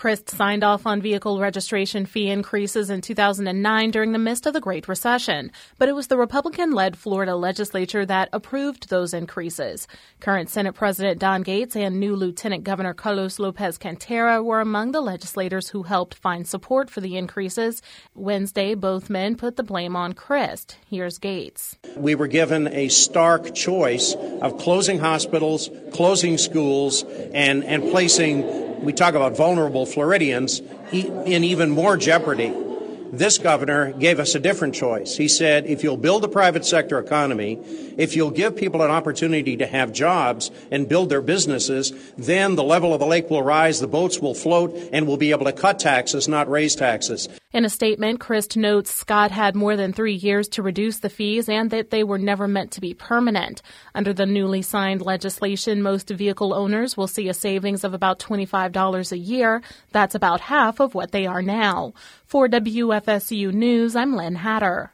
Crist signed off on vehicle registration fee increases in 2009 during the midst of the Great Recession, but it was the Republican-led Florida legislature that approved those increases. Current Senate President Don Gates and new Lieutenant Governor Carlos Lopez Cantera were among the legislators who helped find support for the increases. Wednesday, both men put the blame on Crist. Here's Gates. We were given a stark choice of closing hospitals, closing schools, and placing, we talk about vulnerable Floridians, in even more jeopardy. This governor gave us a different choice. He said, if you'll build a private sector economy, if you'll give people an opportunity to have jobs and build their businesses, then the level of the lake will rise, the boats will float, and we'll be able to cut taxes, not raise taxes. In a statement, Crist notes Scott had more than 3 years to reduce the fees and that they were never meant to be permanent. Under the newly signed legislation, most vehicle owners will see a savings of about $25 a year. That's about half of what they are now. For WFSU News, I'm Lynn Hatter.